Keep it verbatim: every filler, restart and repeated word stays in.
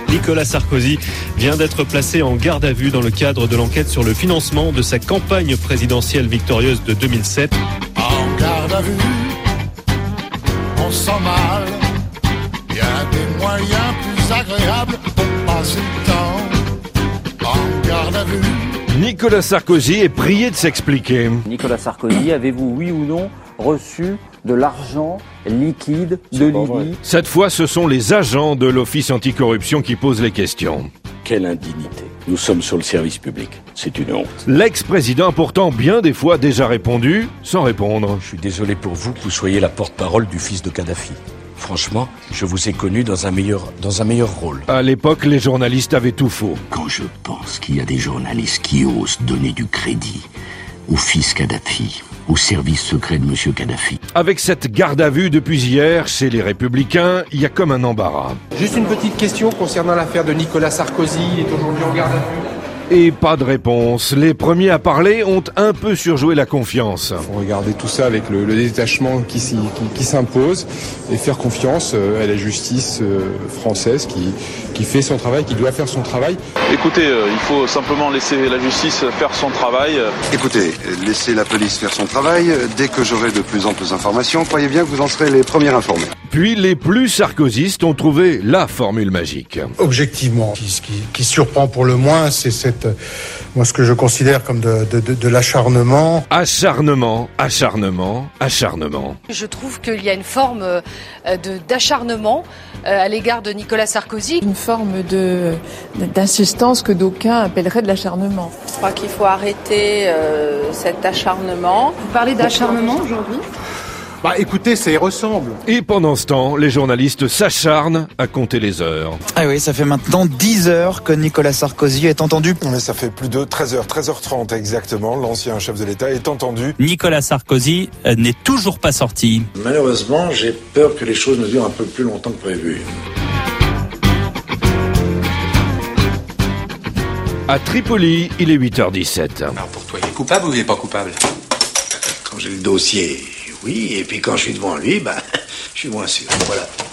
Nicolas Sarkozy vient d'être placé en garde à vue dans le cadre de l'enquête sur le financement de sa campagne présidentielle victorieuse de deux mille sept. En garde à vue, on sent mal. Il y a des moyens plus agréables pour passer le temps. En garde à vue. Nicolas Sarkozy est prié de s'expliquer. Nicolas Sarkozy, avez-vous, oui ou non, reçu de l'argent liquide de Libye? Cette fois, ce sont les agents de l'Office anticorruption qui posent les questions. Quelle indignité. Nous sommes sur le service public. C'est une honte. L'ex-président a pourtant bien des fois déjà répondu, sans répondre. Je suis désolé pour vous que vous soyez la porte-parole du fils de Kadhafi. Franchement, je vous ai connu dans un meilleur, dans un meilleur rôle. À l'époque, les journalistes avaient tout faux. Quand je pense qu'il y a des journalistes qui osent donner du crédit au fils Kadhafi, au service secret de monsieur Kadhafi. Avec cette garde à vue depuis hier, chez les Républicains, il y a comme un embarras. Juste une petite question concernant l'affaire de Nicolas Sarkozy. Il est aujourd'hui en garde à vue. Et pas de réponse. Les premiers à parler ont un peu surjoué la confiance. Il faut regarder tout ça avec le, le détachement qui, qui, qui s'impose et faire confiance à la justice française qui, qui fait son travail, qui doit faire son travail. Écoutez, euh, il faut simplement laisser la justice faire son travail. Écoutez, laissez la police faire son travail. Dès que j'aurai de plus amples informations, croyez bien que vous en serez les premiers informés. Puis les plus sarkozystes ont trouvé la formule magique. Objectivement, ce qui, qui surprend pour le moins, c'est cette, moi ce que je considère comme de, de, de, de l'acharnement. Acharnement, acharnement, acharnement. Je trouve qu'il y a une forme de, d'acharnement à l'égard de Nicolas Sarkozy. Une forme de, d'insistance que d'aucuns appelleraient de l'acharnement. Je crois qu'il faut arrêter euh, cet acharnement. Vous parlez d'acharnement aujourd'hui ? Bah écoutez, ça y ressemble. Et pendant ce temps, les journalistes s'acharnent à compter les heures. Ah oui, ça fait maintenant dix heures que Nicolas Sarkozy est entendu. Mais ça fait plus de treize heures, treize heures trente exactement, l'ancien chef de l'État est entendu. Nicolas Sarkozy n'est toujours pas sorti. Malheureusement, j'ai peur que les choses ne durent un peu plus longtemps que prévu. À Tripoli, il est huit heures dix-sept. Alors pour toi, il est coupable ou il est pas coupable? Quand j'ai le dossier, oui, et puis quand je suis devant lui, bah, je suis moins sûr. Voilà.